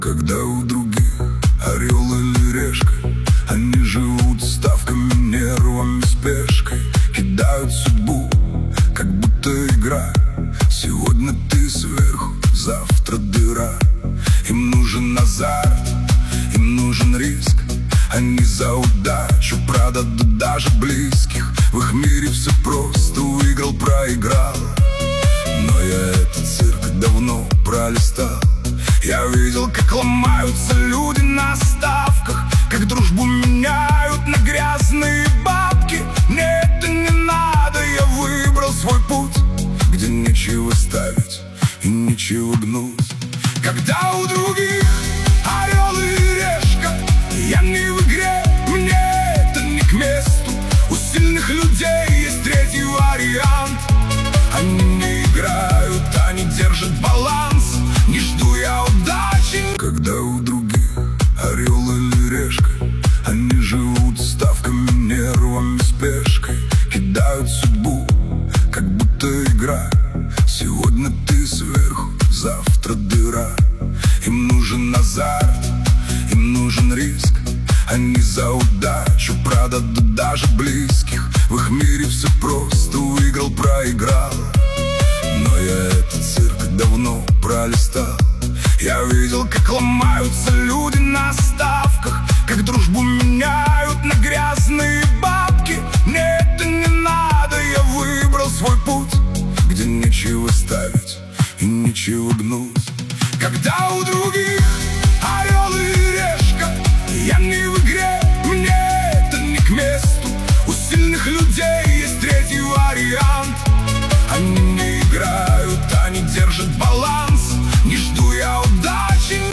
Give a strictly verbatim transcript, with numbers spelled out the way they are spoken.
Когда у других орел или решка, они живут ставками, нервами, спешкой, кидают судьбу, как будто игра. Сегодня ты сверху, завтра дыра. Им нужен азарт, им нужен риск. Они за удачу продадут даже близких. В их мире все просто: выиграл, проиграл. Но я этот цирк давно пролистал. Я видел, как ломаются люди на ставках, как дружбу меняют на грязные бабки. Мне это не надо, я выбрал свой путь, где нечего ставить и нечего гнуть. Когда у других орел и решка, я не в игре, мне это не к месту. У сильных людей есть третий вариант. Они не играют, они держат баланс. Не жду я удачи. Когда у других орел или решка, они живут ставками, нервами, спешкой, кидают судьбу, как будто игра. Сегодня ты сверху, завтра дыра. Им нужен азарт, им нужен риск. Они за удачу продадут даже близких. В их мире все просто: выиграл, проиграл. Но я этот цирк давно пролистал. Я видел, как ломаются люди на ставках, как дружбу меняют на грязные бабки. Мне это не надо, я выбрал свой путь, где нечего ставить и нечего гнуть. Когда у других